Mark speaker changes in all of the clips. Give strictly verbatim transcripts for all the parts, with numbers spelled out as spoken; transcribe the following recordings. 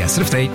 Speaker 1: S R F drei.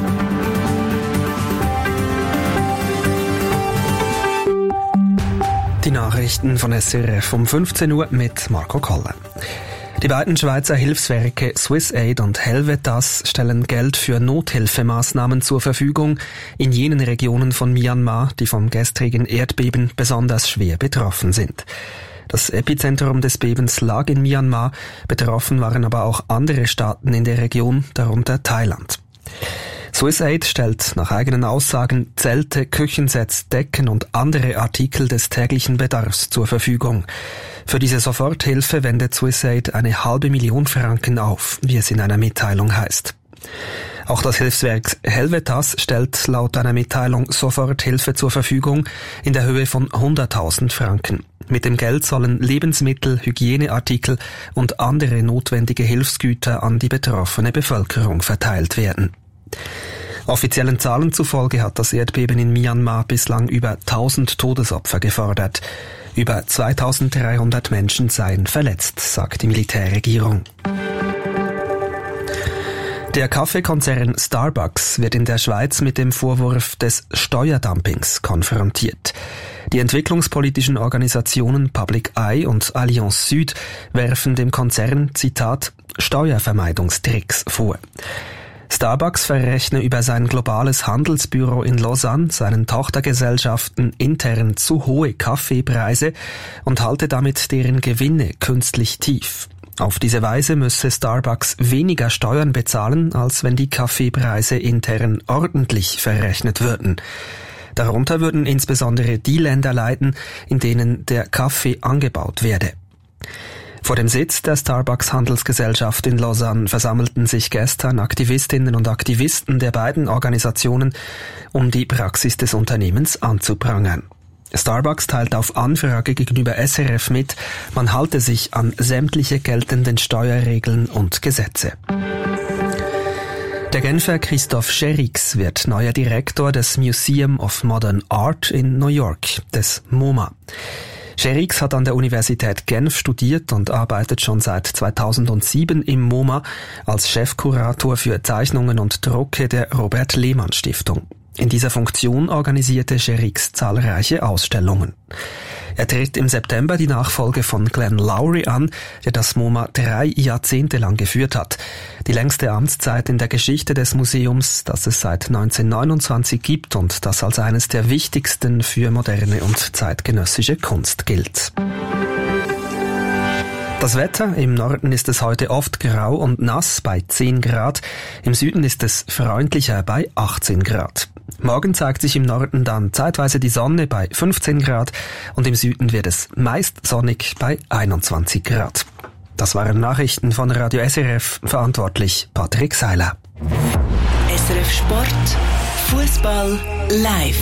Speaker 1: Die Nachrichten von S R F um fünfzehn Uhr mit Marco Kolle. Die beiden Schweizer Hilfswerke SwissAid und Helvetas stellen Geld für Nothilfemaßnahmen zur Verfügung in jenen Regionen von Myanmar, die vom gestrigen Erdbeben besonders schwer betroffen sind. Das Epizentrum des Bebens lag in Myanmar, betroffen waren aber auch andere Staaten in der Region, darunter Thailand. SwissAid stellt nach eigenen Aussagen Zelte, Küchensets, Decken und andere Artikel des täglichen Bedarfs zur Verfügung. Für diese Soforthilfe wendet SwissAid eine halbe Million Franken auf, wie es in einer Mitteilung heißt. Auch das Hilfswerk Helvetas stellt laut einer Mitteilung Soforthilfe zur Verfügung in der Höhe von hunderttausend Franken. Mit dem Geld sollen Lebensmittel, Hygieneartikel und andere notwendige Hilfsgüter an die betroffene Bevölkerung verteilt werden. Offiziellen Zahlen zufolge hat das Erdbeben in Myanmar bislang über tausend Todesopfer gefordert. Über zweitausenddreihundert Menschen seien verletzt, sagt die Militärregierung. Der Kaffeekonzern Starbucks wird in der Schweiz mit dem Vorwurf des Steuerdumpings konfrontiert. Die entwicklungspolitischen Organisationen Public Eye und Allianz Süd werfen dem Konzern, Zitat, Steuervermeidungstricks vor. Starbucks verrechne über sein globales Handelsbüro in Lausanne seinen Tochtergesellschaften intern zu hohe Kaffeepreise und halte damit deren Gewinne künstlich tief. Auf diese Weise müsse Starbucks weniger Steuern bezahlen, als wenn die Kaffeepreise intern ordentlich verrechnet würden. Darunter würden insbesondere die Länder leiden, in denen der Kaffee angebaut werde. Vor dem Sitz der Starbucks-Handelsgesellschaft in Lausanne versammelten sich gestern Aktivistinnen und Aktivisten der beiden Organisationen, um die Praxis des Unternehmens anzuprangern. Starbucks teilt auf Anfrage gegenüber S R F mit, man halte sich an sämtliche geltenden Steuerregeln und Gesetze. Der Genfer Christoph Scherix wird neuer Direktor des Museum of Modern Art in New York, des MoMA. Scherix hat an der Universität Genf studiert und arbeitet schon seit zweitausendsieben im MoMA als Chefkurator für Zeichnungen und Drucke der Robert-Lehmann-Stiftung. In dieser Funktion organisierte Scherix zahlreiche Ausstellungen. Er tritt im September die Nachfolge von Glenn Lowry an, der das MoMA drei Jahrzehnte lang geführt hat. Die längste Amtszeit in der Geschichte des Museums, das es seit neunzehnhundertneunundzwanzig gibt und das als eines der wichtigsten für moderne und zeitgenössische Kunst gilt. Das Wetter: Im Norden ist es heute oft grau und nass bei zehn Grad, im Süden ist es freundlicher bei achtzehn Grad. Morgen zeigt sich im Norden dann zeitweise die Sonne bei fünfzehn Grad und im Süden wird es meist sonnig bei einundzwanzig Grad. Das waren Nachrichten von Radio S R F, verantwortlich Patrick Seiler.
Speaker 2: S R F Sport, Fußball live.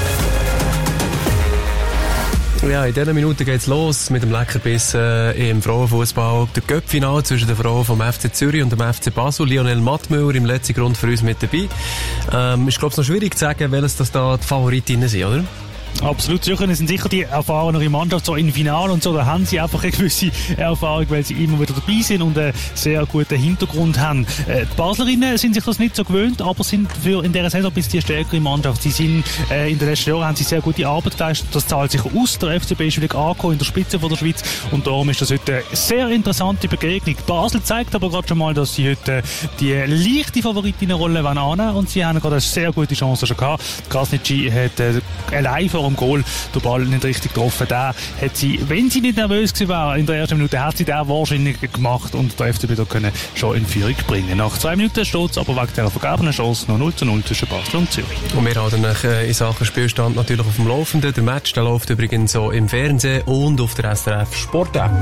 Speaker 3: Ja, in dieser Minute geht's los mit dem Leckerbissen im Frauenfußball. Der Cup-Finale zwischen den Frauen vom F C Zürich und dem F C Basel. Lionel Mattmüller im letzten Grund für uns mit dabei. Ähm, ist, glaube ich, noch schwierig zu sagen, welches das da die Favoritinnen sind, oder?
Speaker 4: Absolut, sicher. Es sind sicher die erfahrenere Mannschaft so im Finale und so. Da haben sie einfach eine gewisse Erfahrung, weil sie immer wieder dabei sind und einen sehr guten Hintergrund haben. Äh, die Baslerinnen sind sich das nicht so gewöhnt, aber sind für in dieser Saison ein bisschen die stärkere Mannschaft. Sie sind, äh, in den letzten Jahren haben sie sehr gute Arbeit geleistet. Das zahlt sich aus. Der F C B ist wieder angekommen in der Spitze von der Schweiz und darum ist das heute eine sehr interessante Begegnung. Basel zeigt aber gerade schon mal, dass sie heute die leichte Favoritinnenrolle annehmen und sie haben gerade eine sehr gute Chance schon gehabt. Krasnitschi hat äh, allein vor dem Goal den Ball nicht richtig getroffen. Da hat sie, wenn sie nicht nervös gewesen war, in der ersten Minute, hat sie den wahrscheinlich gemacht und der F C B da können schon in Führung bringen. Nach zwei Minuten steht es aber wegen dieser vergebenen Chance noch null zu null zwischen Basel und Zürich.
Speaker 3: Und wir halten euch in Sachen Spielstand natürlich auf dem Laufenden. Der Match, der läuft übrigens so im Fernsehen und auf der S R F Sport App.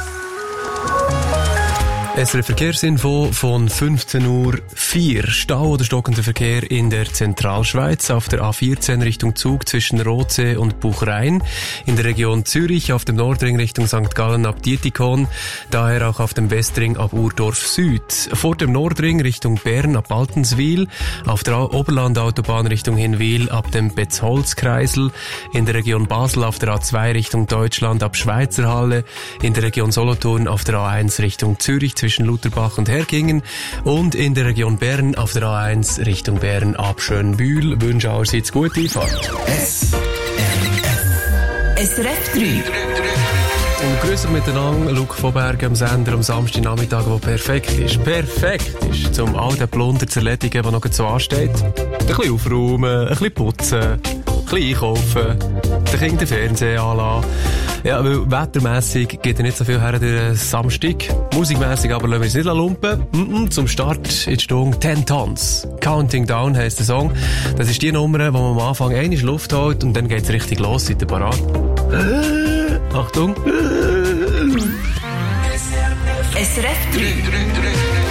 Speaker 3: S R F Verkehrsinfo von fünfzehn Uhr vier. Stau oder stockender Verkehr in der Zentralschweiz auf der A vierzehn Richtung Zug zwischen Rothsee und Buchrein. In der Region Zürich auf dem Nordring Richtung Sankt Gallen ab Dietikon. Daher auch auf dem Westring ab Urdorf Süd. Vor dem Nordring Richtung Bern ab Altenswil. Auf der Oberlandautobahn Richtung Hinwil ab dem Betzholzkreisel. In der Region Basel auf der A zwei Richtung Deutschland ab Schweizerhalle. In der Region Solothurn auf der A eins Richtung Zürich zwischen Lutherbach und Herkingen und in der Region Bern auf der A eins Richtung Bern ab Schönbühl. Wünsche allerseits gute Fahrt.
Speaker 2: S R F drei.
Speaker 3: Und grüß euch miteinander, Luke von Bergen am Sender am Samstagnachmittag, der perfekt ist. Perfekt ist, um all den Plunder zu erledigen, der noch so ansteht. Ein bisschen aufräumen, ein bisschen putzen, ein bisschen einkaufen, den Kindern den Fernseher anlassen. Ja, weil wettermässig geht ja nicht so viel her den Samstag. Musikmässig aber lassen wir es nicht lumpen. Mm-mm, zum Start in die Stunde Ten Tons. Counting Down heisst der Song. Das ist die Nummer, wo man am Anfang einmal Luft holt und dann geht es richtig los. Seid ihr parat? Achtung.
Speaker 2: S R F drei.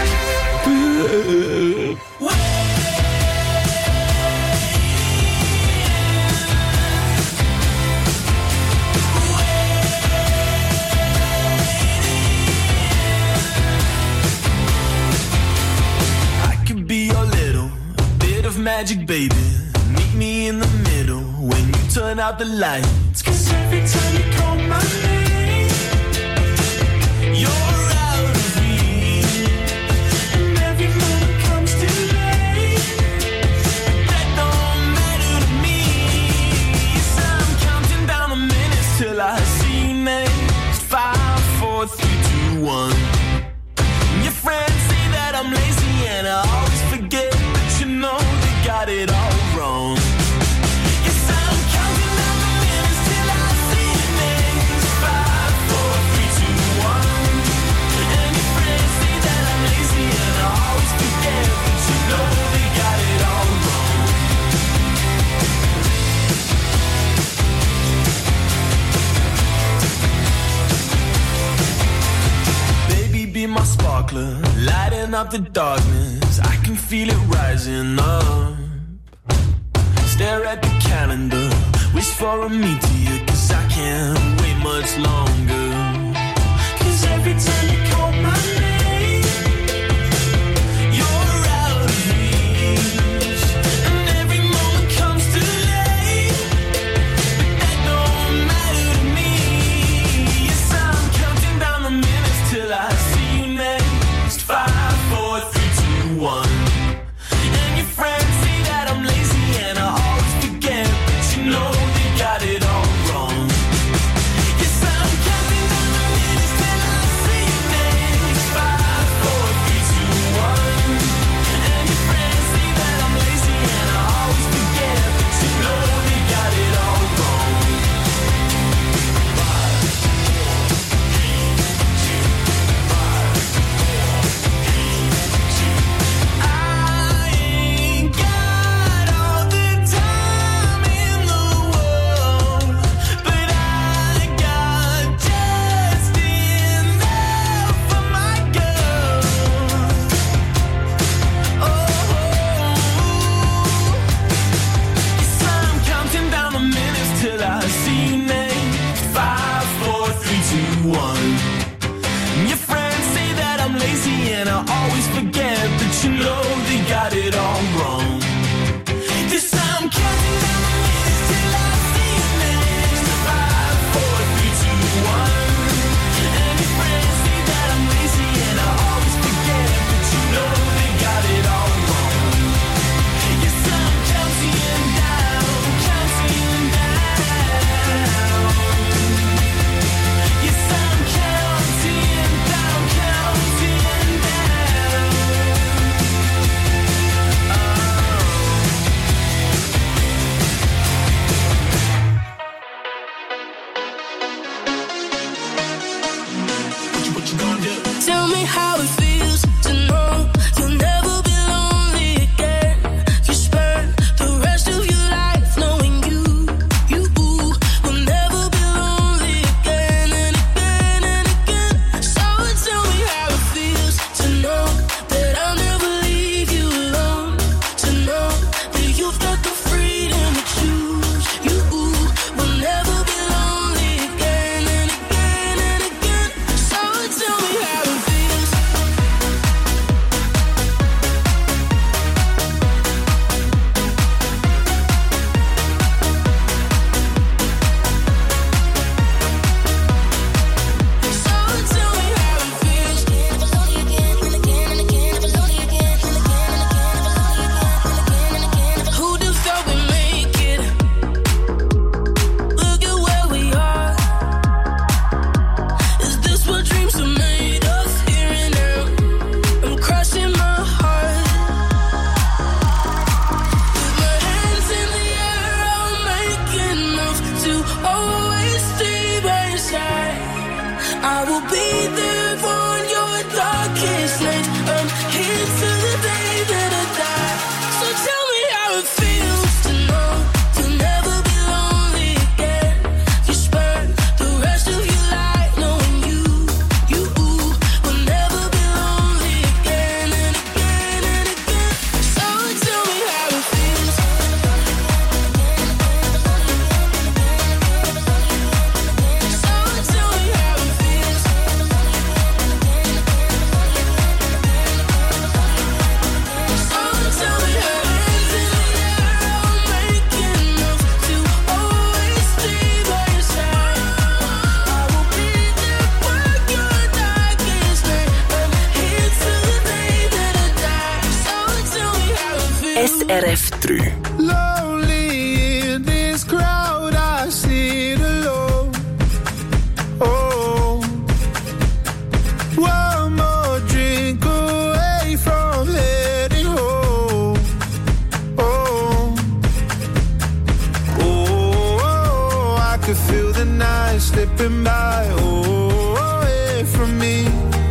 Speaker 5: I could be your little bit of magic, baby. Meet me in the middle when you turn out the lights. 'Cause every time you call my name, you're out of reach. And every moment comes too late. That don't matter to me. So I'm counting down the minutes till I see you next. Five, four, three, two, one. Your friends say that I'm lazy and I always forget, but you know they got it all wrong. Be my sparkler, lighting up the darkness. I can feel it rising up. Stare at the calendar, wish for a meteor, 'cause I can't wait much longer. 'Cause every time you call my name, you're out of reach. And every moment comes too late, but that don't matter to me. Yes, I'm counting down the minutes till I see you next. Five, four, three, two, one. And your friends say that I'm lazy and I always forget, but you know they got it all wrong. Yes, I'm counting down the minutes till I see you next.
Speaker 2: S R F
Speaker 6: drei.
Speaker 5: Lonely in this crowd, I sit alone. Oh, one more drink away from heading home. Oh, oh, I could feel the night slipping by. Oh, away from me.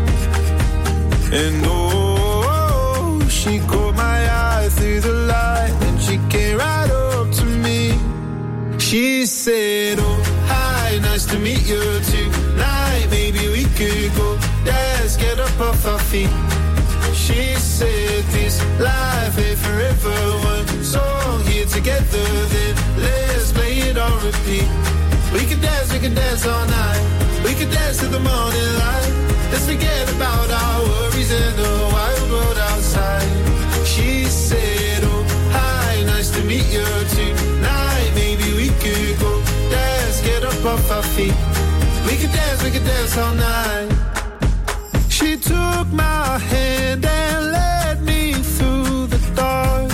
Speaker 5: And oh, she caught my eye through the light, and she came right up to me. She said, oh, hi, nice to meet you tonight. Maybe we could go dance, get up off our feet. She said, this life ain't forever. One song here together, then let's play it on repeat. We could dance, we could dance all night. We could dance to the morning light. Let's forget about our worries in the wild world outside. She said, oh, hi, nice to meet you tonight. Maybe we could go dance, get up off our feet. We could dance, we could dance all night. She took my hand and led me through the dark.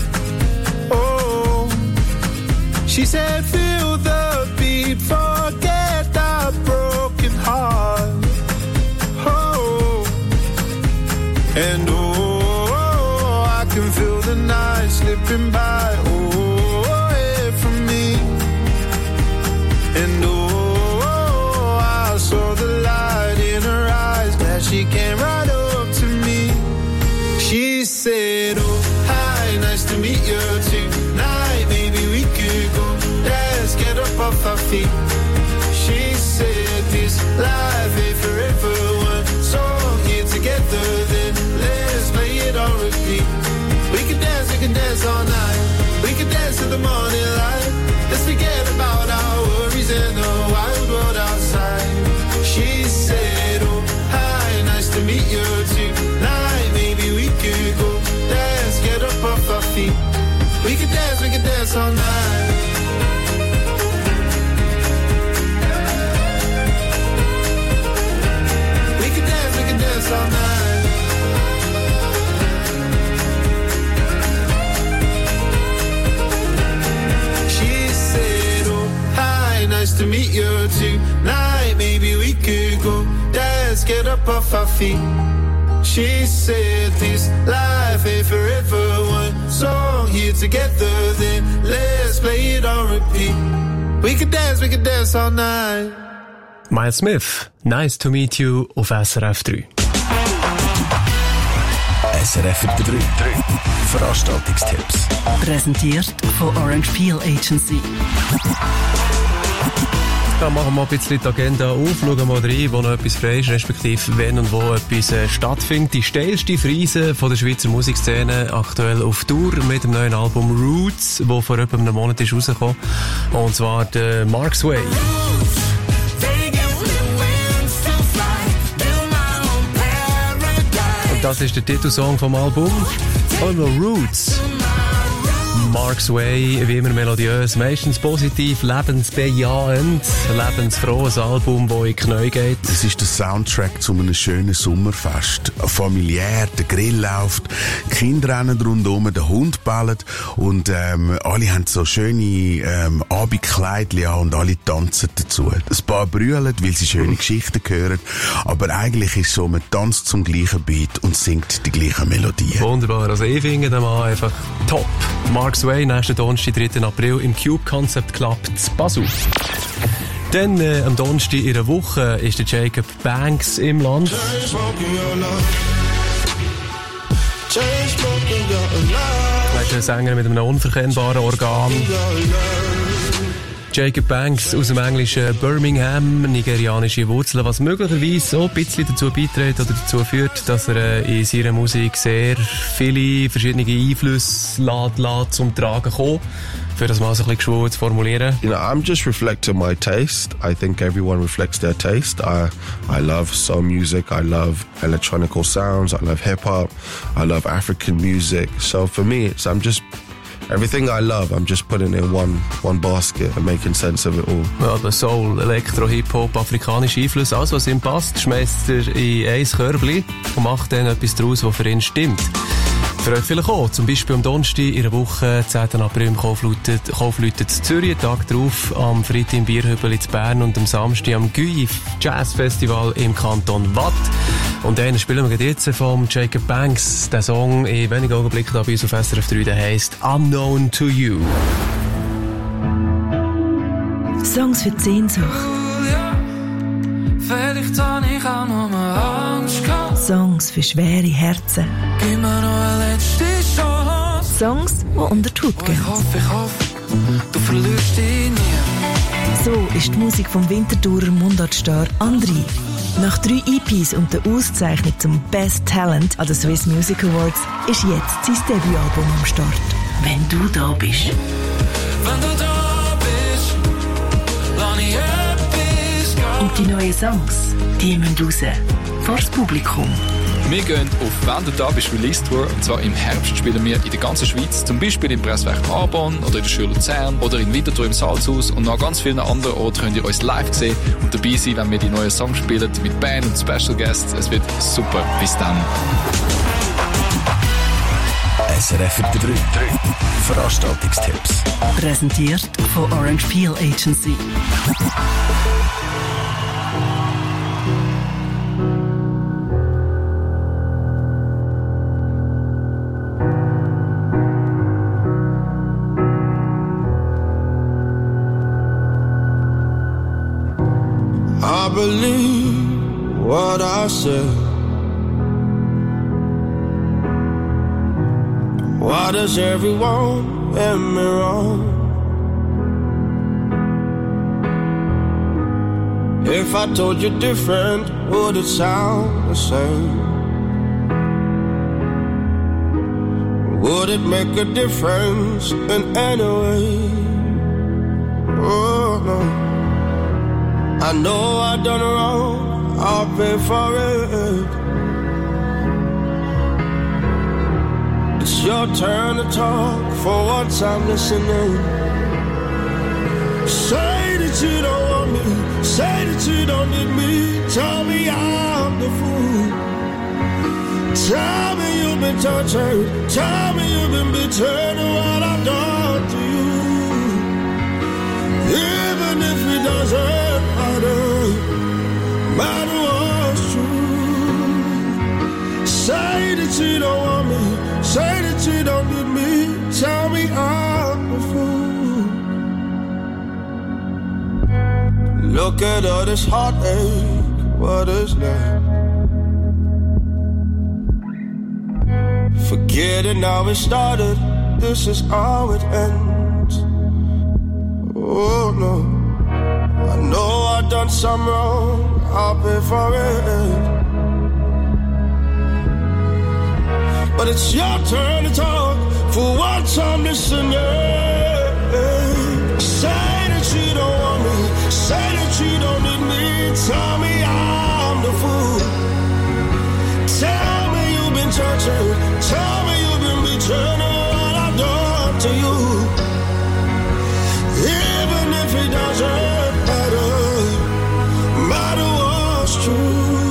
Speaker 5: Oh, she said, feel the beat, forget that broken heart. Oh, and oh, I can feel the night slipping by. Oh, away from me. And oh, I saw the light in her eyes. Glad she came right up to me. She said, oh, hi, nice to meet you tonight. Maybe we could go dance, get up off our feet. She said, this life ain't forever. One song here together, then let's play it on repeat. We can dance, we can dance all night. We can dance to the morning light. Let's forget about our worries in the wild world outside. She said, oh, hi, nice to meet you tonight. Maybe we could go dance, get up off our feet. We can dance, we can dance all night. We can dance, we can dance all night. She said, oh, hi, nice to meet you tonight. Maybe we could go dance, get up off our feet. She said, this life ain't forever. One song here together, then let's play it on repeat. We could dance, we could dance all night.
Speaker 3: Miles Smith, nice to meet you auf S R F drei.
Speaker 6: S R F drei. Veranstaltungstipps.
Speaker 2: Präsentiert von Orange Peel Agency.
Speaker 3: Ja, machen wir mal ein bisschen die Agenda auf, schauen mal rein, wo noch etwas frei ist, respektive wenn und wo etwas äh, stattfindet. Die steilste Friese von der Schweizer Musikszene, aktuell auf Tour mit dem neuen Album Roots, das vor etwa einem Monat ist rausgekommen. Und zwar der Mark's Way. Und das ist der Titelsong vom Album. Also Roots. Mark's Way, wie immer melodiös, meistens positiv, lebensbejahend, lebensfrohes Album, das in die Knie geht.
Speaker 7: Es ist der Soundtrack zu einem schönen Sommerfest. Familiär, der Grill läuft, die Kinder rennen rundherum, der Hund bellt und ähm, alle haben so schöne ähm, Abendkleidchen an und alle tanzen dazu. Ein paar brüllen, weil sie schöne Geschichten hören, aber eigentlich ist so, man tanzt zum gleichen Beat und singt die gleichen Melodien.
Speaker 3: Wunderbar, also ich finde den Mann einfach top. Mark's Way, nächsten Donnerstag, dritten April im Cube Concept Club zu Basel. Dann äh, am Donnerstag in der Woche ist der Jacob Banks im Land. Er ist ein Sänger mit einem unverkennbaren Organ. Jacob Banks aus dem englischen Birmingham, nigerianische Wurzeln, was möglicherweise auch ein bisschen dazu beiträgt oder dazu führt, dass er äh, in seiner Musik sehr viele verschiedene Einflüsse lässt, lässt zum Tragen kommen. Für das mal so ein bisschen geschwungen zu formulieren.
Speaker 8: You know, I'm just reflecting my taste. I think everyone reflects their taste. I I love soul music. I love electronical sounds. I love hip hop. I love African music. So for me, it's I'm just everything I love, I'm just putting in one, one basket and making sense of it all.
Speaker 3: Ja, der Soul, Elektro, Hip-Hop, afrikanische Einflüsse, alles was ihm passt, schmeißt er in ein Körbchen und macht dann etwas daraus, was für ihn stimmt. für euch vielleicht auch. Zum Beispiel am Donnerstag in der Woche, zehnten April im Kaufleuten in Zürich, Tag darauf am Freitag im Bierhübel in Bern und am Samstag am Guy Jazz Festival im Kanton Watt. Und einen spielen wir jetzt vom Jacob Banks, der Song in wenigen Augenblicken da bei uns auf S R F drei, der heisst Unknown to You.
Speaker 2: Songs für die Sehnsucht.
Speaker 5: Vielleicht habe ich auch noch mal Angst gehabt.
Speaker 2: Songs für schwere Herzen.
Speaker 5: Gib mir noch eine letzte Chance.
Speaker 2: Songs, die unter die Haut
Speaker 5: Ich
Speaker 2: gehen.
Speaker 5: hoffe, ich hoffe, du verlierst dich nie.
Speaker 2: So ist die Musik vom Winterthurer Mundartstar André. Nach drei E Ps und der Auszeichnung zum Best Talent an den Swiss Music Awards ist jetzt sein Debütalbum am Start. Wenn du da bist.
Speaker 5: Wenn du da bist, lass ich etwas gehen.
Speaker 2: Und die neuen Songs, die müssen raus. Vor das Publikum.
Speaker 9: Wir gehen auf «Wenn du da bist» Release Tour, und zwar im Herbst spielen wir in der ganzen Schweiz, zum Beispiel im Presswerk Arbonne oder in der Schule Luzern oder in Winterthur im Salzhaus, und noch an ganz vielen anderen Orten könnt ihr uns live sehen und dabei sein, wenn wir die neuen Songs spielen, mit Band und Special Guests. Es wird super. Bis dann.
Speaker 6: S R F drei Veranstaltungstipps.
Speaker 2: Präsentiert von Orange Peel Agency.
Speaker 10: I believe what I said. Why does everyone get me wrong? If I told you different, would it sound the same? Would it make a difference in any way? Oh no. I know I done wrong, I'll pay for it. It's your turn to talk, for once I'm listening. Say that you don't want me, say that you don't need me. Tell me I'm the fool. Tell me you've been tortured, tell me you've been betrayed, and what I've done to you. Even if it doesn't matter, matter what's true. Say that you don't want me, say that you don't need me. Tell me I'm the fool. Look at all this heartache, what is that? Forgetting how it started, this is how it ends. Oh no, I know I done some wrong, I'll pay for it. But it's your turn to talk, for once I'm listening. Say that you don't want me, say that you don't need me. Tell me I'm the fool. Tell me you've been tortured, tell me you've been betrayed, and what I've done to you. Even if it doesn't matter, matter what's true.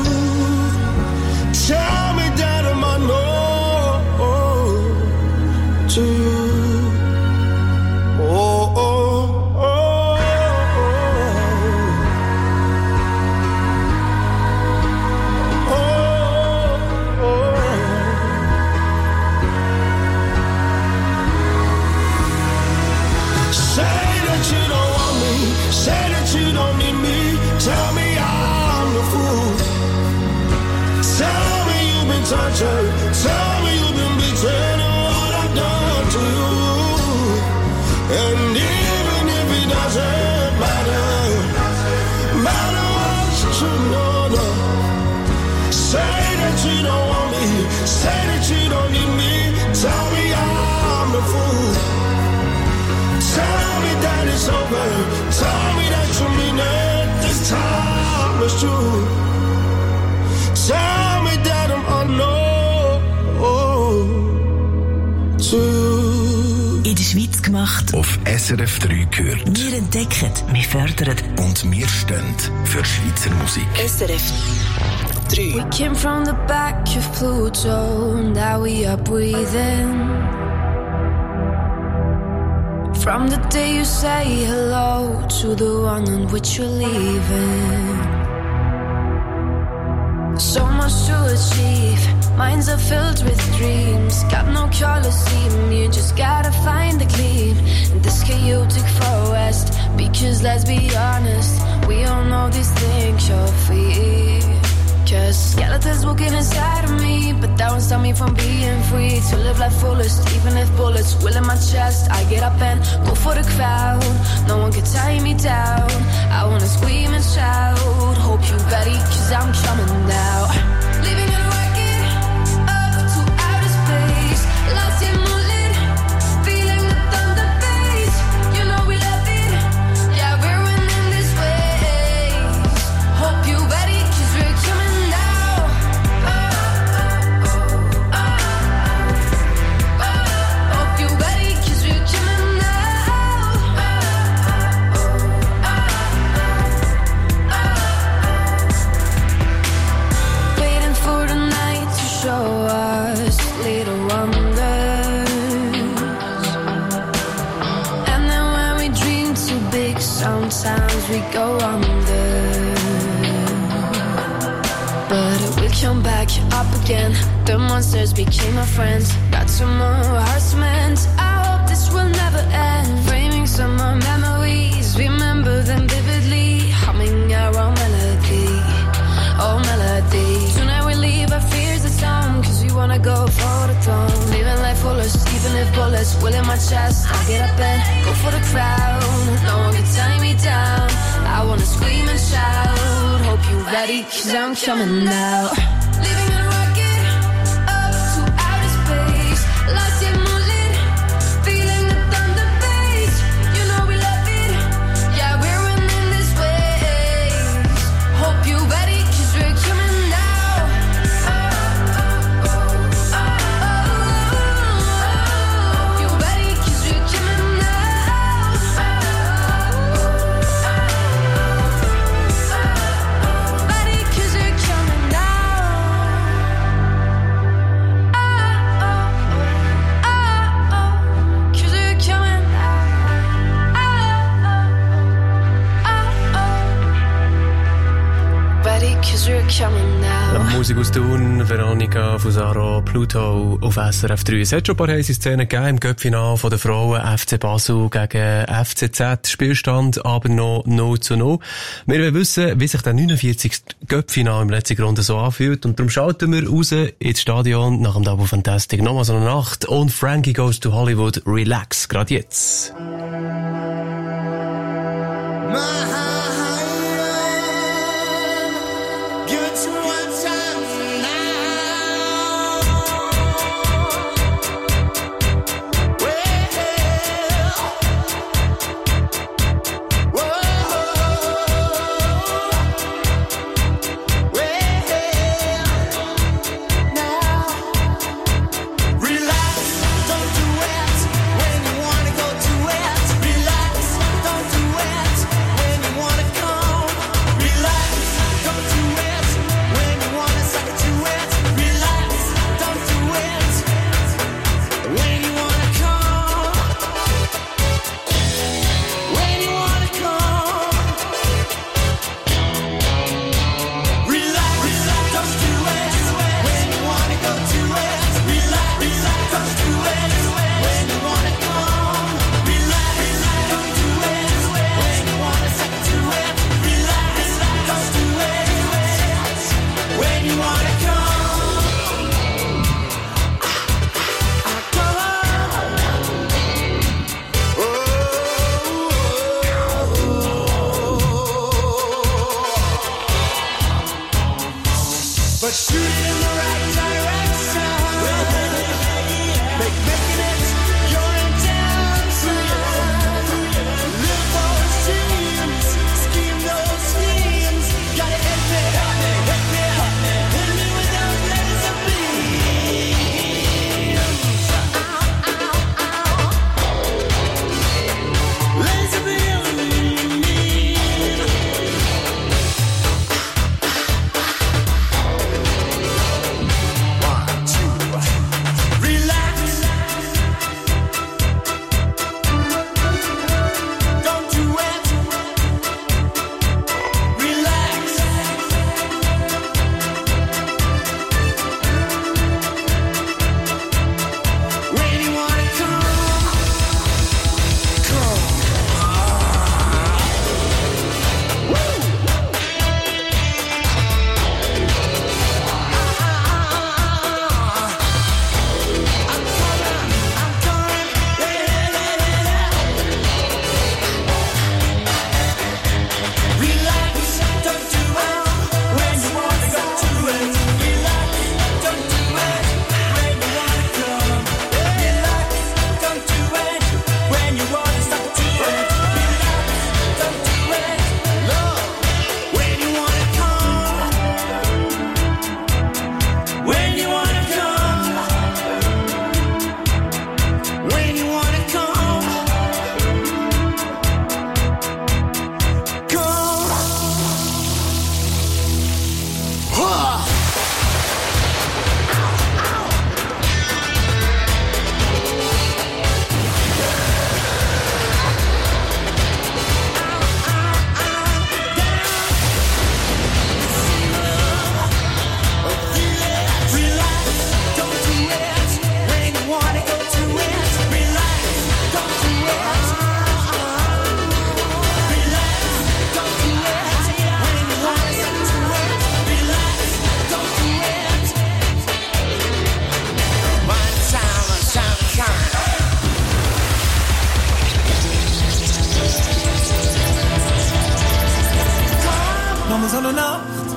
Speaker 10: Tell me that I'm unknown to you. Oh, oh, oh, oh, oh, oh. Say that you don't want me, say that you don't need me. Tell me I'm the fool. Tell me you've been tortured, tell me you've been betrayed, and what I've done to you. And even if it doesn't matter, matter what's true, no, no. Say that you don't want me, say that you don't need me. Tell me I'm the fool. Tell me that it's over, tell me that you mean it, this time is true. Tell me that I'm unknown to you.
Speaker 2: In der Schweiz gemacht.
Speaker 6: Auf S R F drei gehört.
Speaker 2: Wir entdecken, wir fördern.
Speaker 6: Und wir stehen für Schweizer Musik.
Speaker 2: S R F
Speaker 3: drei.
Speaker 11: We came from the back of Pluto, now we are breathing. From the day you say hello to the one on which you're leaving. So much to achieve, minds are filled with dreams. Got no Colosseum, you just gotta find the gleam in this chaotic forest. Because let's be honest, we all know these things you're fear. Cause skeletons walking inside of me, but that won't stop me from being free. To live life fullest, even if bullets will in my chest. I get up and go for the crowd, no one can tie me down. I wanna scream and shout, hope you ready, cause I'm coming now. Living in a rocket, up to outer space. Lost in moonlit, feeling the thunder bass. You know we love it, yeah we're winning this race. Hope you ready, cause we're coming. Sometimes we go under, but we'll come back up again. The monsters became our friends. Got some more hearts meant. I hope this will never end. Framing some more memories, remember them vividly. Humming our own melody, oh melody. Tonight we leave our fears at home, cause we wanna go for the throne. Living life fullest, even if bullets will in my chest. I get up and go for the crown, no one can tie me down. I wanna scream and shout, hope you ready, cause I'm coming now. Living in a rocket, up to outer space. Lost in moonlit, feeling the thunder bass. You know we love it, yeah we're winning this race. Hope you ready, cause we're coming now. Oh, oh, oh, oh, oh. Hope you ready, cause we're coming now. Oh, oh, oh, ready, cause we're coming now. Oh, oh, oh, oh, cause we're coming now. Oh, oh, oh, ready, cause we're coming now.
Speaker 3: Musik aus Thun, Veronica Fusaro, Pluto auf S R F drei. Es hat schon ein paar heiße Szenen gegeben im Cup-Final von den Frauen. F C Basel gegen F C Z. Spielstand aber noch null zu null. Wir wollen wissen, wie sich der neunundvierzigste Cup-Final im letzten Runde so anfühlt. Und darum schalten wir raus ins Stadion nach dem Double Fantastic. Nochmal so eine Nacht. Und Frankie Goes to Hollywood. Relax. Gerade jetzt.
Speaker 10: When you wanna go to it, relax, don't do it.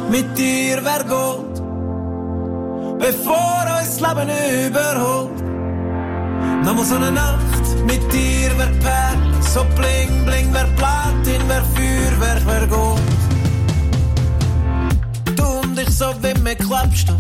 Speaker 5: mit dir wär Gold, bevor uns das Leben überholt. Nochmal so eine Nacht mit dir wär Perl, so bling bling wär Platin, wär Feuerwerk, wär Gold. Du und ich so wie mit Klebstoff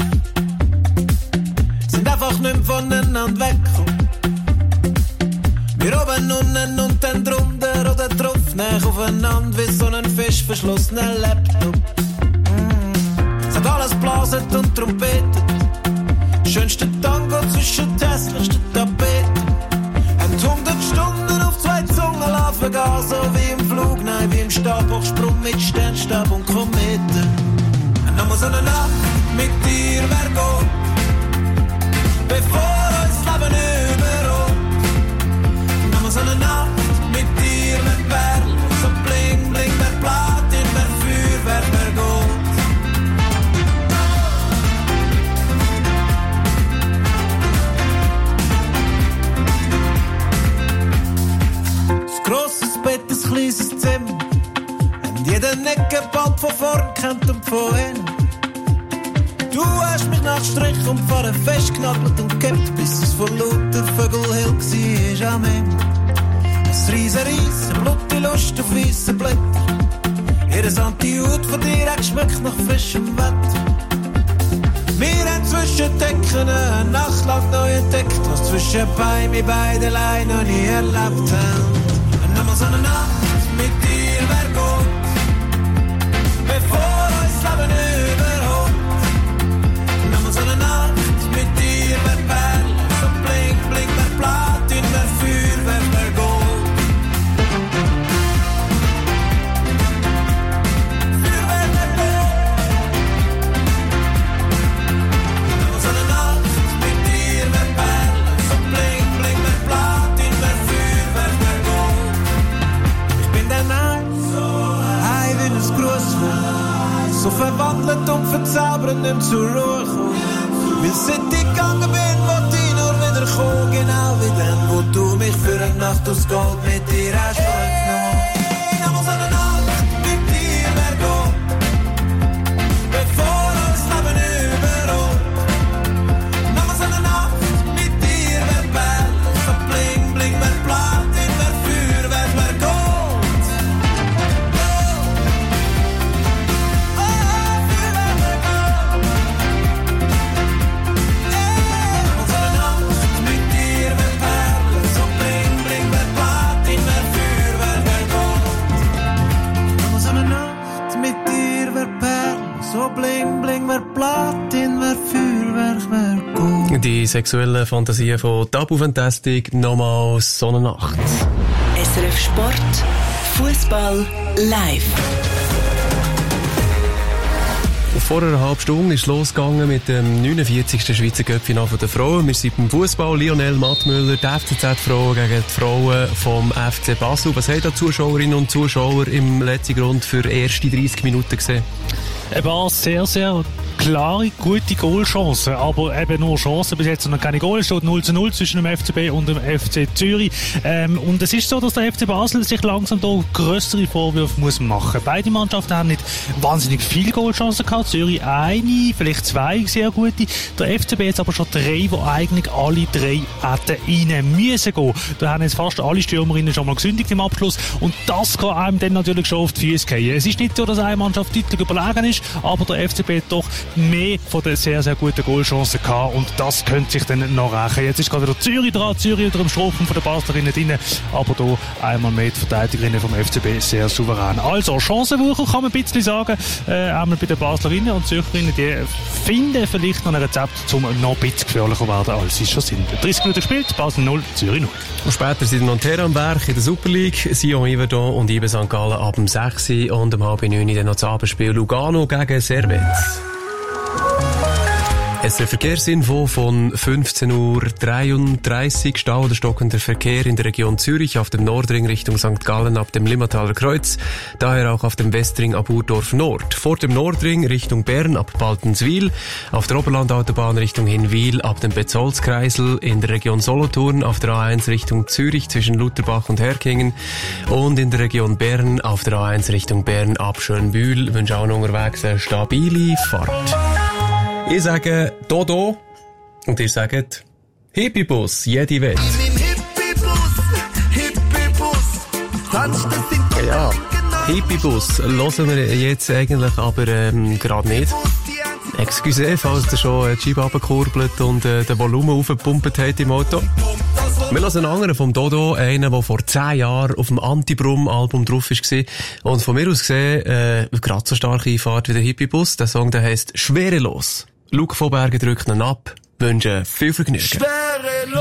Speaker 5: sind einfach nicht mehr voneinander weggekommen. Wir oben, unten und dann drunter oder drauf, nah aufeinander wie so ein fest verschlossener Laptop. Mm. Es hat alles blaset und trompetet, schönste Tango zwischen den hässlichsten Tapeten. Haben hundert Stunden auf zwei Zungen laufen gehen, so wie im Flug, nein, wie im Stabhochsprung mit Sternstab und Kometen. Und nochmal so eine Nacht mit dir wär Gold, bevor uns das Leben überholt. Nochmal so eine Nacht mit dir wär Perl, so bling bling wär Platin, wär Feuerwerk, wär Gold. Grosses Bett, ein kleines Zimmer, und jeder Ecke bald von vorn kennt und von hinten. Du hast mich nach Strich und Fahren festgenagelt und gehabt, bis es von lauter Vögel hell war am Himmel. Ein riesen Reis, eine blutige Lust auf weisse Blätter. Jedes Anti-Hut von dir hat geschmeckt nach frischem Wetter. Wir haben zwischen Decken eine Nacht lang neu entdeckt, was zwischen bei mir beide allein noch nie erlebt haben. Nochmal so eine Nacht mit dir wär Gold, bevor uns das Leben überholt. Nochmal so eine Nacht mit dir wär Perl, so bling bling wär Platin, wär Feuerwerk, wär Gold. Feuerwerk, wär Gold. Nochmal so eine Nacht mit dir wär Perl, so bling bling wär Platin, wär Feuerwerk, wär Gold. So Grußwort, so verwandelt und verzaubert, nicht zur Ruhe kommen. Weil seit ich gegangen bin, wollte ich nur wieder kommen, genau wie dann, wo du mich für eine Nacht aus Gold mit dir hast vorgenommen. Nochmal so eine Nacht mit dir wär Gold, bevor uns das Leben überholt. Nochmal so eine Nacht mit dir wär Perl, so bling bling wär Platin, wär Feuerwerk, wär Gold. So bling bling wär Platin, wär Feuerwerk, wär Gold.
Speaker 3: Die sexuellen Fantasien von Tabu Fantastic, nochmal so eine Nacht.
Speaker 2: S R F Sport, Fußball live.
Speaker 3: Vor einer halben Stunde ist es losgegangen mit dem neunundvierzigsten Schweizer Cup-Finale der Frauen. Wir sind beim Fußball. Lionel Mattmüller, die F C Z-Frauen gegen die Frauen vom F C Basel. Was haben da Zuschauerinnen und Zuschauer im letzten Grund für erste dreißig Minuten gesehen?
Speaker 4: Ein paar sehr, sehr klare, gute Goalchancen, aber eben nur Chancen, bis jetzt noch keine Goal. Es steht null zu null zwischen dem F C B und dem F C Zürich. Ähm, und es ist so, dass der F C Basel sich langsam da grössere Vorwürfe muss machen. Beide Mannschaften haben nicht wahnsinnig viele Goalchancen gehabt. Zürich eine, vielleicht zwei sehr gute. Der F C B jetzt aber schon drei, die eigentlich alle drei hätten rein müssen gehen. Da haben jetzt fast alle Stürmerinnen schon mal gesündigt im Abschluss. Und das kann einem dann natürlich schon auf die Füße fallen. Es ist nicht so, dass eine Mannschaft deutlich überlegen ist, aber der F C B hat doch mehr von den sehr, sehr guten Goalchancen gehabt und das könnte sich dann noch rächen. Jetzt ist gerade wieder Zürich dran, Zürich unter dem Strophen von den Baslerinnen drin, aber da einmal mehr die Verteidigerinnen vom F C B sehr souverän. Also, Chancenwucher kann man ein bisschen sagen, äh, einmal bei den Baslerinnen und Zürcherinnen, die finden vielleicht noch ein Rezept, um noch ein bisschen gefährlicher zu werden, als sie schon sind. dreißig Minuten gespielt, Basel null, Zürich null.
Speaker 3: Und später sind noch am Berg in der Super League, Sion Yverdon und I B Sankt Gallen ab dem sechs und um halb neun dann noch das Abendspiel Lugano gegen Servette. Ein Verkehrsinfo von fünfzehn Uhr dreiunddreißig. Stau oder stockender Verkehr in der Region Zürich auf dem Nordring Richtung Sankt Gallen ab dem Limmataler Kreuz. Daher auch auf dem Westring ab Urdorf Nord. Vor dem Nordring Richtung Bern ab Baltenswil. Auf der Oberlandautobahn Richtung Hinwil ab dem Betzolskreisel. In der Region Solothurn auf der A eins Richtung Zürich zwischen Lutherbach und Herkingen. Und in der Region Bern auf der A eins Richtung Bern ab Schönbühl. Wünsche auch noch unterwegs eine stabile Fahrt. Ich sage Dodo und ihr sagt Hippibus, jede Welt. Ja, Hippibus hören wir jetzt eigentlich aber ähm, gerade nicht. Excuse, falls ihr schon die Scheibe runtergekurbelt und äh, den Volumen aufgepumpt habt im Auto. Wir hören einen anderen vom Dodo, einen, der vor zehn Jahren auf dem Anti-Brum-Album drauf war. Und von mir aus gesehen, äh, gerade so starke Einfahrt wie der Hippibus. Der Song, der heisst Schwerelos. Luke von Bergen drückt ihn ab. Wünsche viel Vergnügen.
Speaker 10: Schwerelos.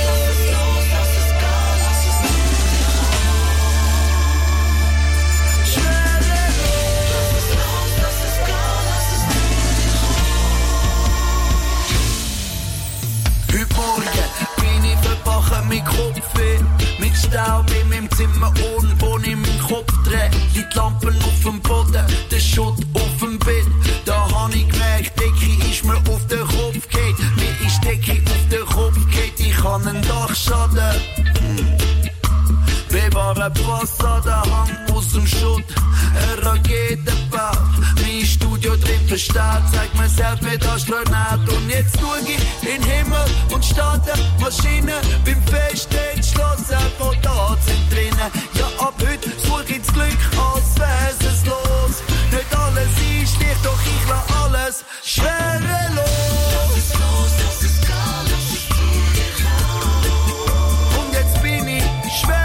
Speaker 10: Heute Morgen bin ich verbachen mit Kopfweh, mit Staub in meinem Zimmer und Bohnen in meinem Kopf dreh. Die Lampen auf dem Boden, der Schutt auf dem Bett. Da hab ich gemerkt, Decke ist mir auf den Kopf geht. Mir ist Decke auf den Kopf geht, ich kann einen Dachschaden. Hm. Bewahre Fassadenhang aus dem Schutt, ein Raketenbau. Mein Studio drin versteht, zeigt mir selbst mit Astronaut. Und jetzt schau ich in den Himmel und starte Maschine. Bin fest entschlossen, von da sind drinnen. Ja, ab heute such ich das Glück, als wär's es los. Nicht alles ist leicht, doch ich lass alles schwerelos. Und jetzt bin ich schwer.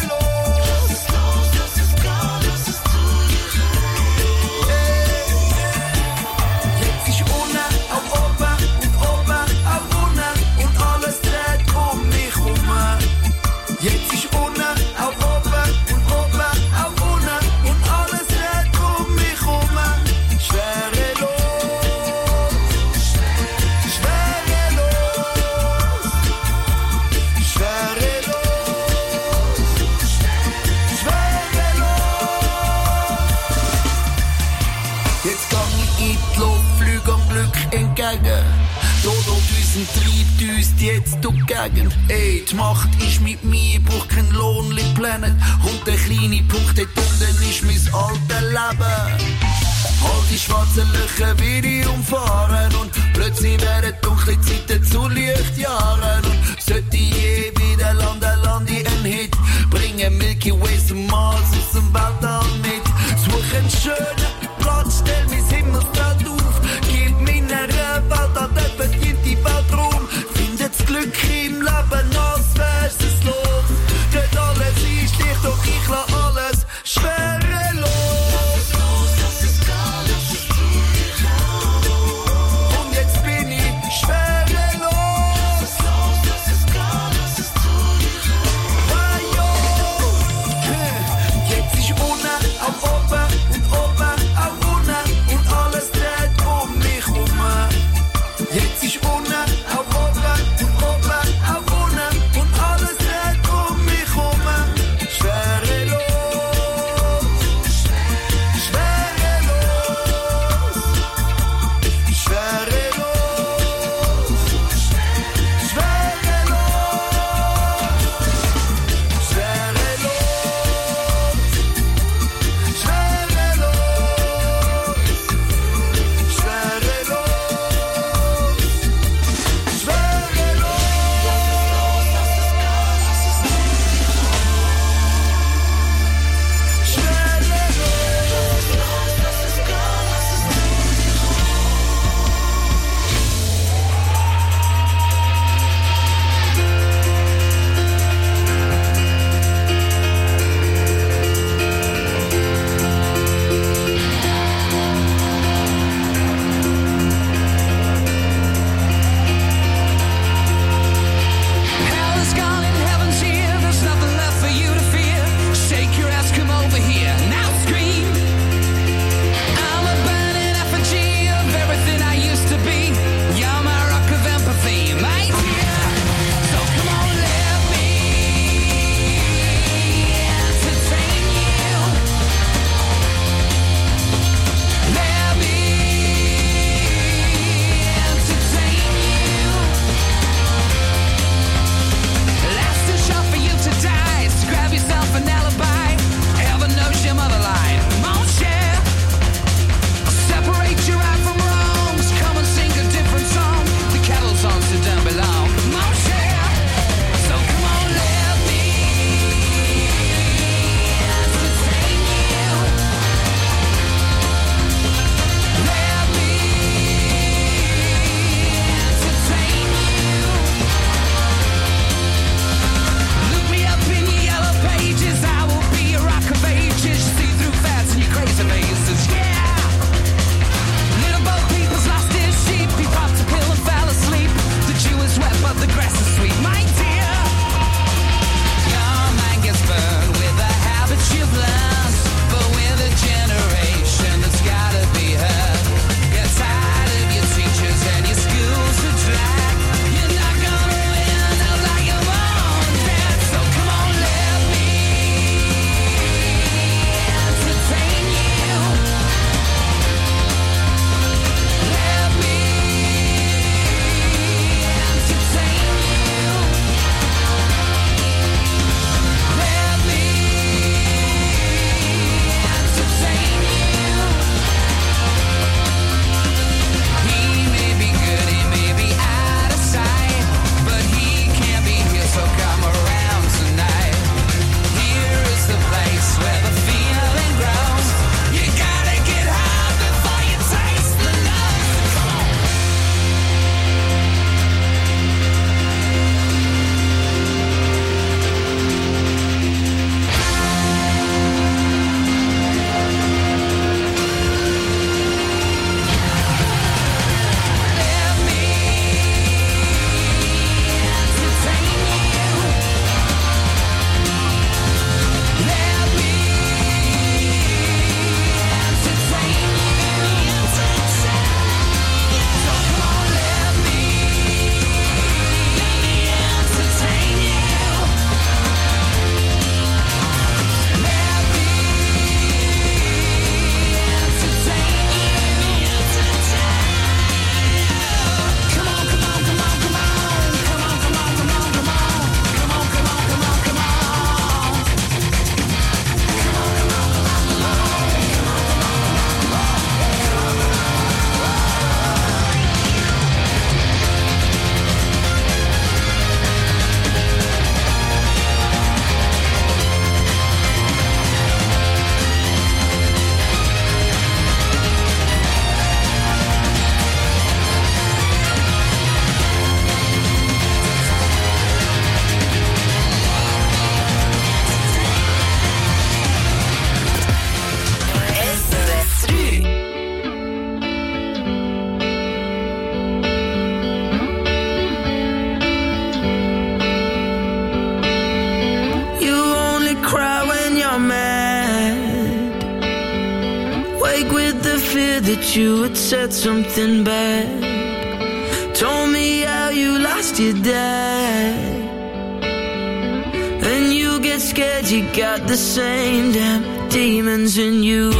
Speaker 10: Dodo Düsen treibt uns jetzt dagegen. Ey, die Macht ist mit mir, ich brauch kein Lonely Planet. Und der kleine Punkt dort unten ist mein altes Leben. All die schwarzen Löcher will ich umfahren. Und plötzlich werden dunkle Zeiten zu Lichtjahren. Und sollte ich je wieder landen, lande ich einen Hit. Bringe Milky Way zum Mars aus dem Weltall mit. Suche einen schönen Platz, stell mein Himmelsfeld auf. Gib meiner Welt an, dort verdient die Welt Raum. Finde das Glück im Leben, als wär's es los. Nicht alles ist leicht, doch ich lass alles schwerelos. Und jetzt bin ich schwerelos.
Speaker 5: scared that you had said something bad. Told me how you lost your dad. And you get scared, you got the same damn demons in you.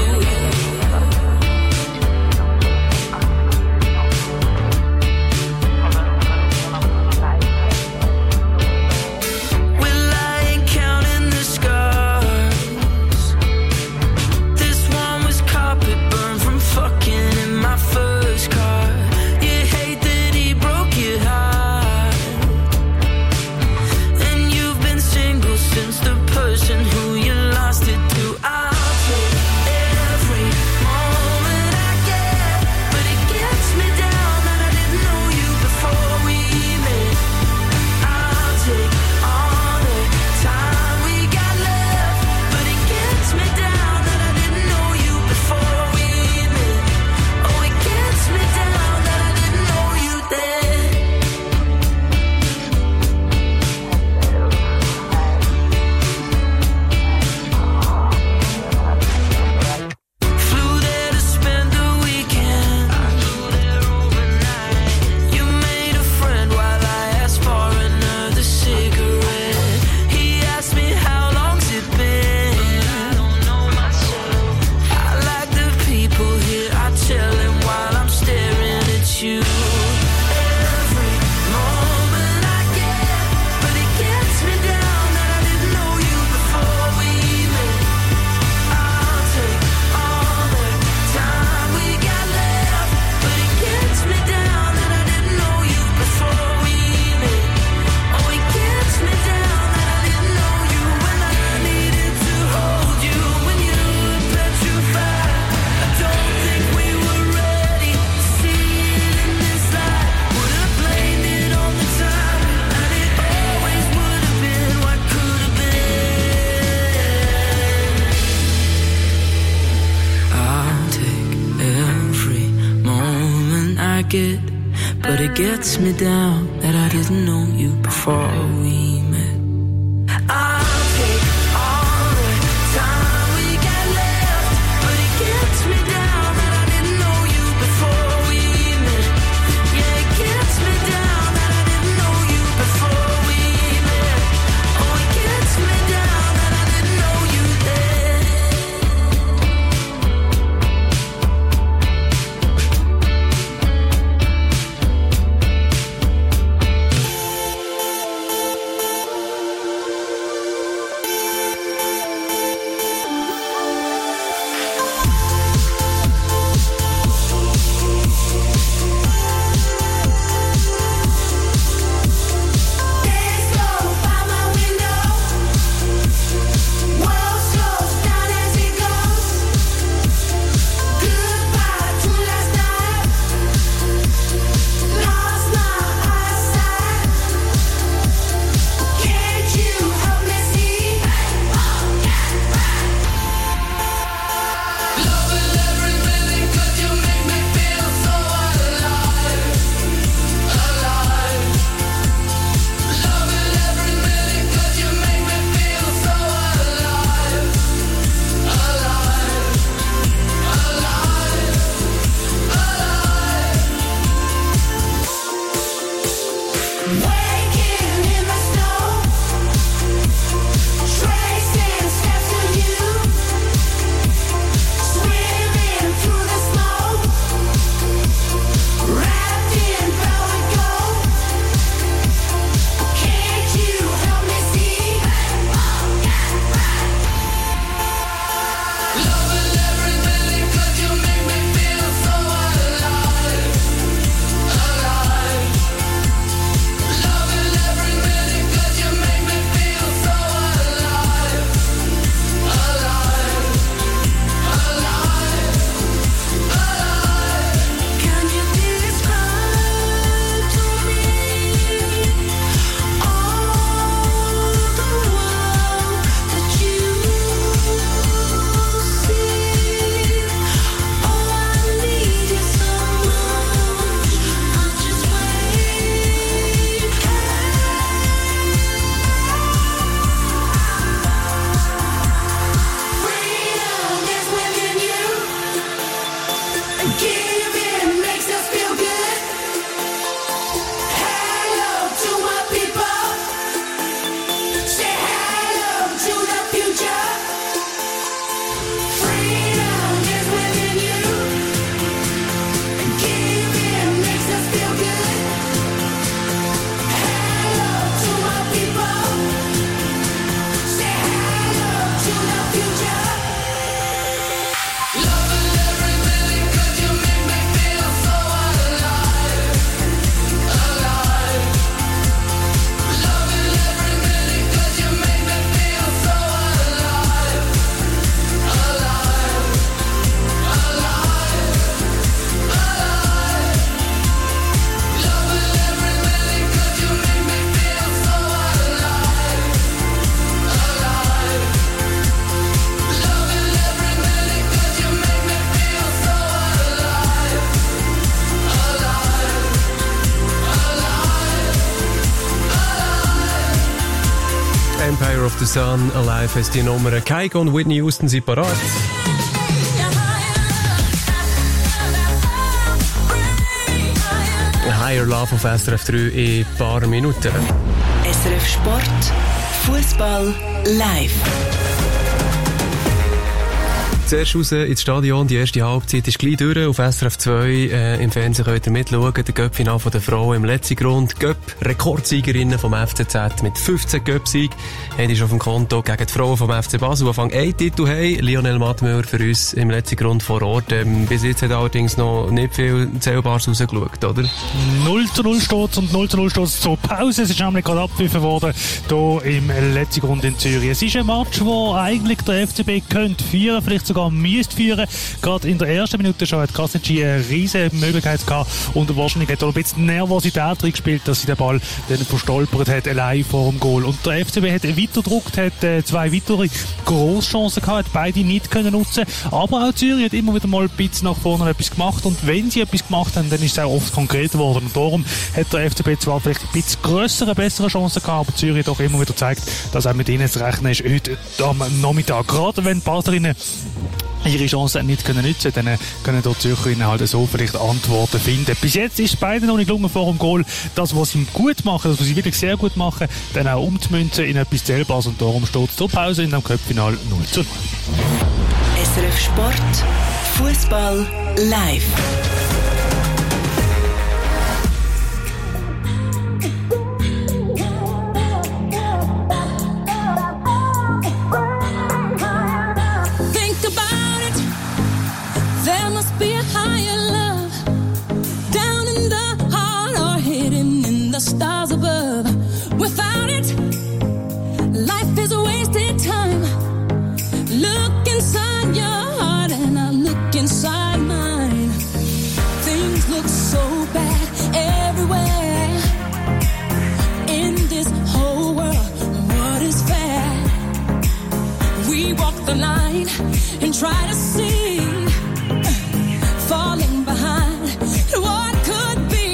Speaker 5: Gets me down that I didn't know you before we met. I'll take all the time we got left, but it gets me down that I didn't know you before we met. Yeah, it gets me down that I didn't know you before we met. Oh, it gets me down that I didn't know you
Speaker 3: the Sun, Alive heisst die Nummer. Kygo und Whitney Houston sind parat. Higher Love auf S R F drei in ein paar Minuten.
Speaker 2: S R F Sport, Fußball live.
Speaker 3: Zuerst raus ins Stadion, die erste Halbzeit ist gleich durch. Auf S R F zwei äh, im Fernsehen könnt ihr mitschauen. Der Göpp-Final von der Frauen im letzten Grund. Göpp, Rekordsiegerin vom F C Z mit fünfzehn Göpp-Siegen. Haben die schon auf dem Konto gegen die Frauen vom F C Basel, die fangen einen Titel haben. Lionel Mattmüller für uns im letzten Grund vor Ort. Ähm, bis jetzt hat allerdings noch nicht viel Zählbares rausgeschaut, oder?
Speaker 4: null zu null steht und null zu null steht zur Pause. Es ist nämlich gerade abgepfiffen worden hier im letzten Grund in Zürich. Es ist ein Match, wo eigentlich der F C B könnte führen, vielleicht sogar müsste führen. Gerade in der ersten Minute schon hat Kasnici eine riesige Möglichkeit gehabt und wahrscheinlich hat er ein bisschen Nervosität drin gespielt, dass sie den Ball dann verstolpert hat, allein vor dem Goal. Und der F C B hat weiter gedruckt, hat äh, zwei weitere Grosschancen gehabt, hat beide nicht können nutzen. Aber auch Zürich hat immer wieder mal ein bisschen nach vorne etwas gemacht und wenn sie etwas gemacht haben, dann ist es auch oft konkret geworden. Und darum hat der F C B zwar vielleicht ein bisschen grössere, bessere Chancen gehabt, aber Zürich doch immer wieder zeigt, dass auch mit ihnen zu rechnen ist heute am Nachmittag. Gerade wenn die Baslerinnen ihre Chancen nicht können nutzen, dann können dort Zürcherinnen halt so vielleicht Antworten finden. Bis jetzt ist es beiden noch nicht gelungen vor dem Goal, das, was sie gut machen, das, was sie wirklich sehr gut machen, dann auch umzumünzen in etwas Zählbares und darum steht es zur Pause in dem Cup-Final null zu null.
Speaker 2: S R F Sport, Fußball live.
Speaker 12: Stars above. Without it, life is a wasted time. Look inside your heart and I look inside mine. Things look so bad everywhere. In this whole world, what is fair? We walk the line and try to see, falling behind what could be.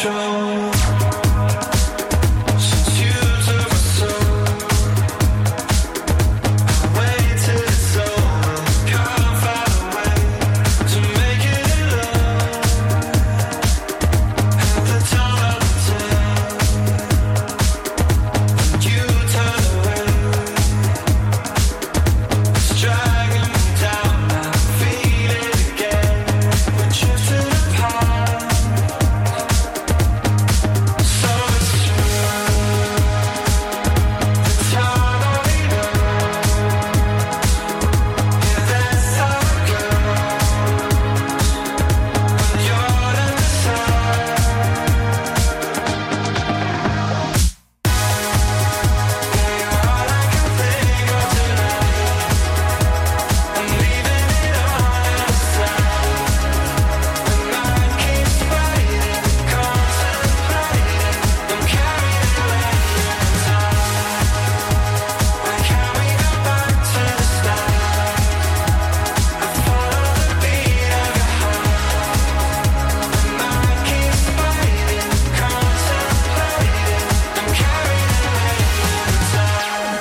Speaker 5: control. Since you took my soul, I wait till it's over. Can't find a way to make it in love. At the top of the town, you turn away. It's dragging me down. I feel it again. We're drifting apart. So it's true. The time only knows. Yeah, that's how it goes. When you're left aside. Yeah, you're all I can think of tonight. I'm leaving it all outside. My mind keeps fighting, contemplating. I'm carried away in time. Why can't we go back to the start? I follow the beat of your heart. My mind keeps fighting, contemplating. I'm carried away in time.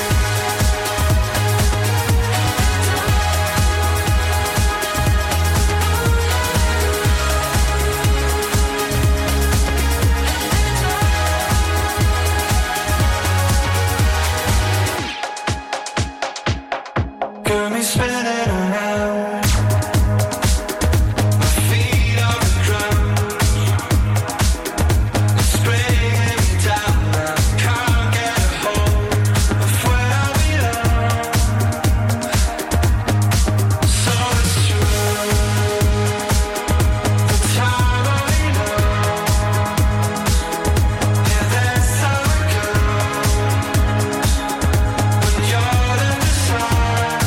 Speaker 5: Got me spinning around. My feet off the ground. It's bringing me down. I can't get a hold of where I belong. So it's true. The time only knows. Yeah, that's how it goes. When you're left aside.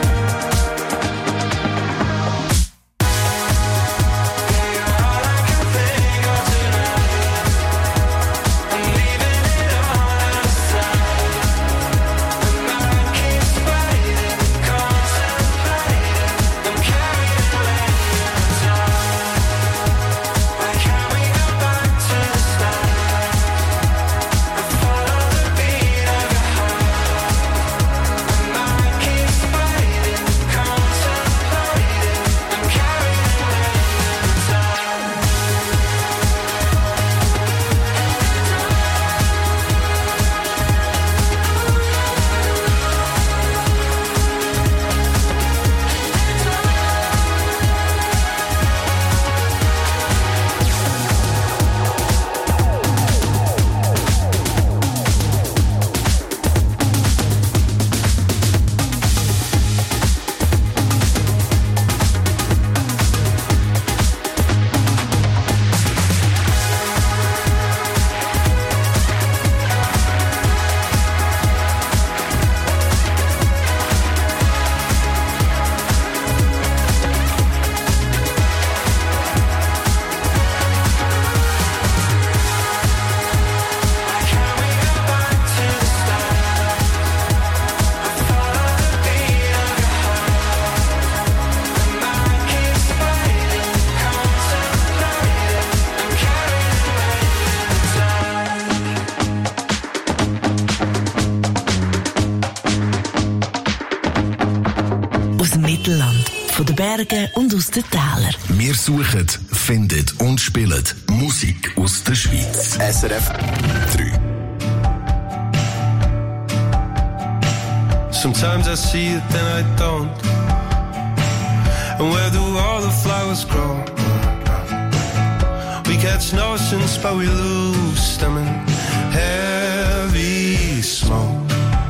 Speaker 5: Yeah, you're all I can think of tonight. I'm leaving it all outside. My mind keeps fighting, contemplating. I'm carried away in time. Why can't we go back to the start? I follow the beat of your heart. My mind keeps fighting, contemplating. I'm carried away in time. Why can't we go back to the start? I follow the beat of your heart. My mind keeps fighting, contemplating. I'm carried away in time.
Speaker 2: Aus dem Mittelland, von den Bergen und aus den Tälern.
Speaker 6: Wir suchen, finden und spielen Musik aus der Schweiz. S R F drei.
Speaker 5: Sometimes I see it, then I don't. And where do all the flowers grow? We catch notions, but we lose them in heavy smoke.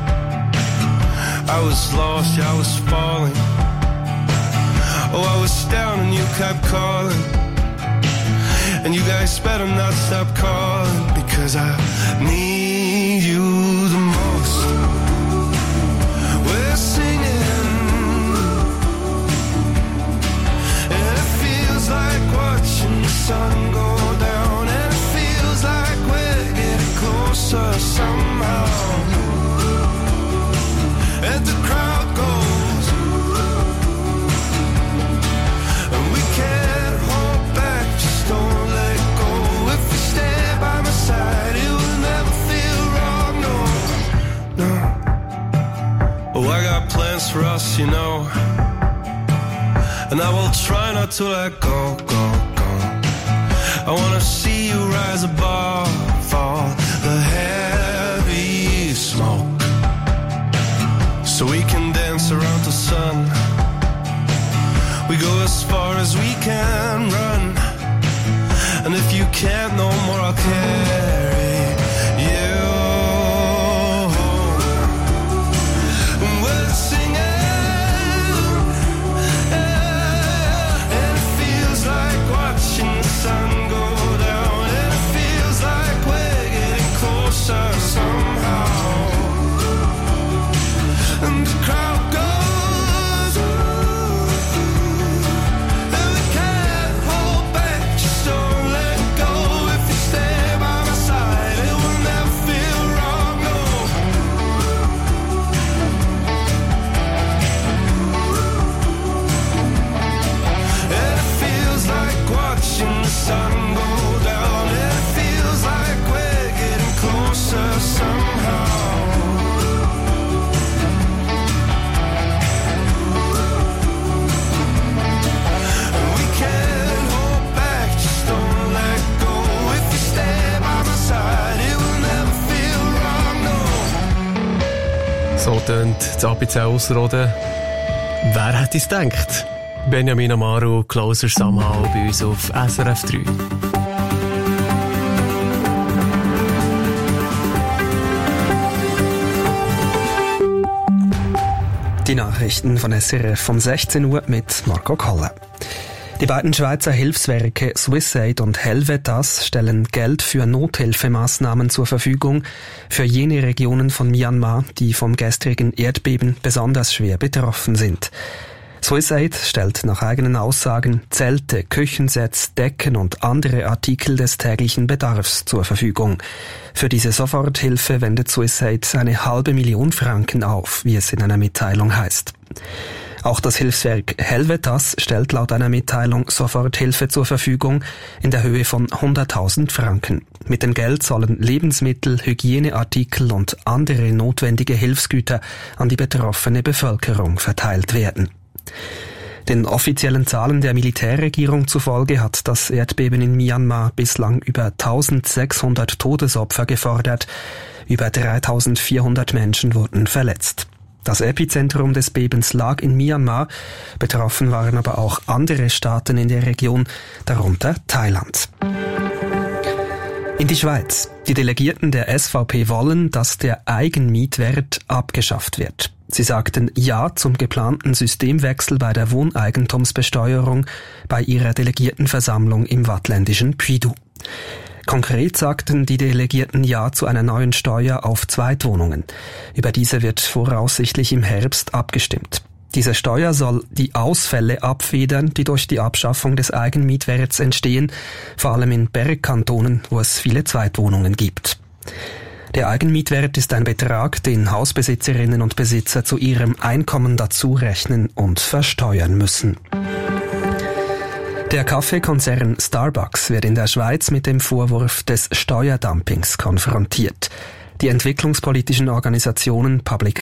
Speaker 5: I was lost, yeah, I was falling. Oh, I was down and you kept calling. And you guys better not stop calling, because I need you the most. We're singing, and it feels like watching the sun go down, and it feels like we're getting closer somehow. And the crowd goes, and we can't hold back, just don't let go. If we
Speaker 10: for us, you know. And I will try not to let go, go, go. I wanna see you rise above all the heavy smoke, so we can dance around the sun. We go as far as we can run, and if you can't no more, I'll carry you home. And we're singing, yeah, and it feels like watching the sun go down, and it feels like we're getting closer somehow. And the crowd goes, and we can't hold back, just don't let go. If you stay by my side, it will never feel wrong, no. And it feels like watching the sun go down, and it feels like we're getting closer somehow. We can't hold back, just don't let go. If you stay by my side, it will never feel wrong, no.
Speaker 3: So tönt das A B C Ausserrhoden. Wer hätte es gedacht? Benjamin Amaru, Closer Somehow bei uns auf S R F drei.
Speaker 1: Die Nachrichten von S R F um sechzehn Uhr mit Marco Koller. Die beiden Schweizer Hilfswerke SwissAid und Helvetas stellen Geld für Nothilfemaßnahmen zur Verfügung für jene Regionen von Myanmar, die vom gestrigen Erdbeben besonders schwer betroffen sind. SwissAid stellt nach eigenen Aussagen Zelte, Küchensets, Decken und andere Artikel des täglichen Bedarfs zur Verfügung. Für diese Soforthilfe wendet SwissAid eine halbe Million Franken auf, wie es in einer Mitteilung heißt. Auch das Hilfswerk Helvetas stellt laut einer Mitteilung Soforthilfe zur Verfügung in der Höhe von hunderttausend Franken. Mit dem Geld sollen Lebensmittel, Hygieneartikel und andere notwendige Hilfsgüter an die betroffene Bevölkerung verteilt werden. Den offiziellen Zahlen der Militärregierung zufolge hat das Erdbeben in Myanmar bislang über eintausendsechshundert Todesopfer gefordert. Über dreitausendvierhundert Menschen wurden verletzt. Das Epizentrum des Bebens lag in Myanmar, betroffen waren aber auch andere Staaten in der Region, darunter Thailand. In die Schweiz. Die Delegierten der S V P wollen, dass der Eigenmietwert abgeschafft wird. Sie sagten Ja zum geplanten Systemwechsel bei der Wohneigentumsbesteuerung bei ihrer Delegiertenversammlung im waadtländischen Püdu. Konkret sagten die Delegierten Ja zu einer neuen Steuer auf Zweitwohnungen. Über diese wird voraussichtlich im Herbst abgestimmt. Diese Steuer soll die Ausfälle abfedern, die durch die Abschaffung des Eigenmietwerts entstehen, vor allem in Bergkantonen, wo es viele Zweitwohnungen gibt. Der Eigenmietwert ist ein Betrag, den Hausbesitzerinnen und Besitzer zu ihrem Einkommen dazu rechnen und versteuern müssen. Der Kaffeekonzern Starbucks wird in der Schweiz mit dem Vorwurf des Steuerdumpings konfrontiert. Die entwicklungspolitischen Organisationen Public